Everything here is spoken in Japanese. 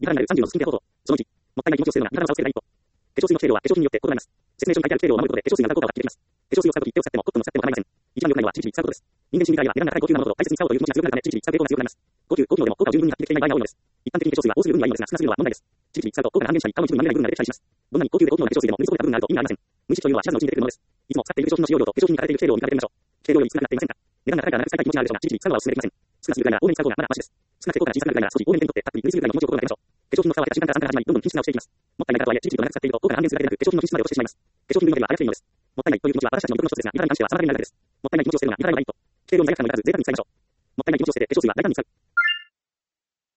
リファラになる30のスキンケア法と、その1、もったいない気持ちを捨てるのがリファラの差をつける第一歩。化粧水の成分は化粧品によって異なります。説明書に書いてある規定量を守ることで化粧水が無駄効果を発揮できます。化粧水を使うとき手を使ってもコットンを使っても構いません。一番良くないのはちびちび使うことです。人間心理学では値段が高い高級なものと大切に使おうという気持ちが強くなるためちびちび使う傾向が強くなります。高級のでも効果を十分に発揮できていない場合が多いのです。一般的に化粧水は多すぎる分にはいいのですが少なすぎるのは問題です。ちびちび使うと効果が半減したり顔一部にまみれない部分が出てきたりします。どんなに高級で高機能な化粧水でも塗り損ねた部分があると意味がありません。無意識というのはシャツのうちに出てくるものです。いつも使っている化粧品の使用量と化粧品に書かれている規定量を見比べてみましょう。規定量より少なくなっていませんか？値段が高いから長く使いたい気持ちがあるでしょうが、ちびちび使うのはお勧めできません。少なすぎるぐらいなら多めに使う方がまだマシです。少なくて効果が小さくなるぐらいなら少し多めに手に取ってたっぷり塗りすぎるぐらいの気持ちを心がけましょう。化粧品の蓋は減った瞬間から3から始まり、どんどん品質が落ちていきます。もったいないからとはいえ、ちびちびと長く使っていると効果が半減するだけでなく、化粧品の品質まで落ちてしまいます。化粧品分野では操りいいのです。もったいないという気持ちは私たちの欲の一つですが、リファラに関しては妨げになるだけです。もったいない気持ちを捨てるのがリファラにないと。規定量に罪悪感を抱かず、贅沢に使いましょう。もったいない気持ちを捨てて化粧水は大胆に使う。